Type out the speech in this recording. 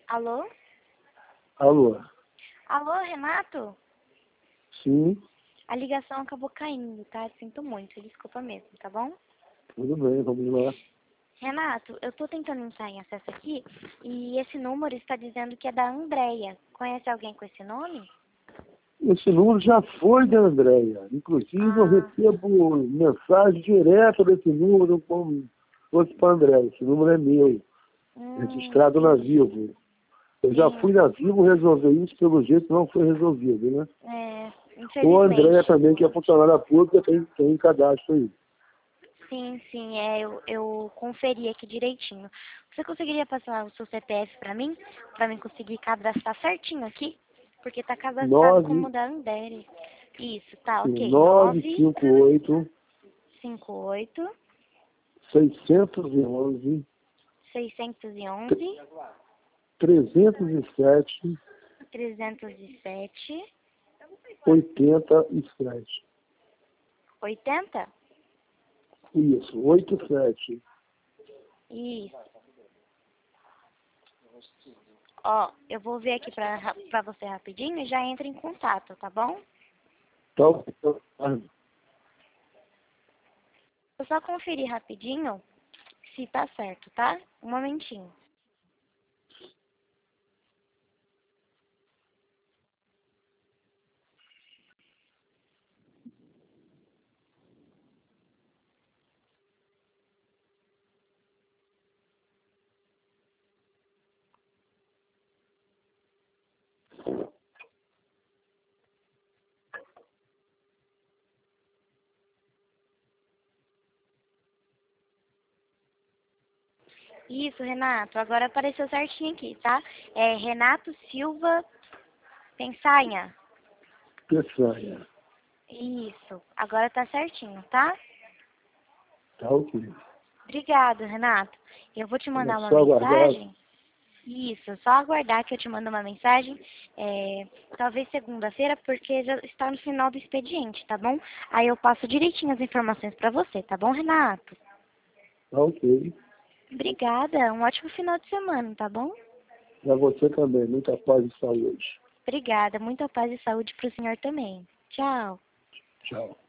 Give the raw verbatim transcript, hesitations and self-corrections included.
Alô? Alô? Alô, Renato? Sim, A ligação acabou caindo, tá? Sinto muito, desculpa mesmo, tá bom? tudo bem, vamos lá. Renato, eu tô tentando entrar em acesso aqui e esse número está dizendo que é da Andréia. Conhece alguém com esse nome? Esse número já foi da Andréia. Inclusive, eu Ah, recebo mensagem direta desse número como se fosse para a Andréia. Esse número é meu, hum, registrado na sim, Vivo. Eu já sim. fui na Vivo resolver isso, pelo jeito não foi resolvido, né? É, Ou a Andréia infelizmente. também, que é funcionária pública, tem, tem cadastro aí. Sim, sim, é, eu, eu conferi aqui direitinho. Você conseguiria passar o seu C P F pra mim? Pra mim conseguir cadastrar certinho aqui? Porque tá cadastrado como nove, da Andere. Isso, tá, ok. nove Nove cinco oito, cinco oito seiscentos e onze, seiscentos e onze trezentos e sete, trezentos e sete oitenta e sete. oitenta. Isso, oito sete. Isso. Ó, eu vou ver aqui pra, ra- pra você rapidinho e já entra em contato, tá bom? Então, Eu só conferir rapidinho se tá certo, tá? Um momentinho. Isso, Renato. Agora apareceu certinho aqui, tá? É Renato Silva Pensanha. Peçanha. Isso. Agora tá certinho, tá? Tá ok. Obrigado, Renato. Eu vou te É mandar uma só aguardar. mensagem. Isso, só aguardar que eu te mando uma mensagem. É, talvez segunda-feira, porque já está no final do expediente, tá bom? Aí eu passo direitinho as informações pra você, tá bom, Renato? Tá ok. Obrigada. Um ótimo final de semana, tá bom? Para você também. Muita paz e saúde. Obrigada. Muita paz e saúde pro senhor também. Tchau. Tchau.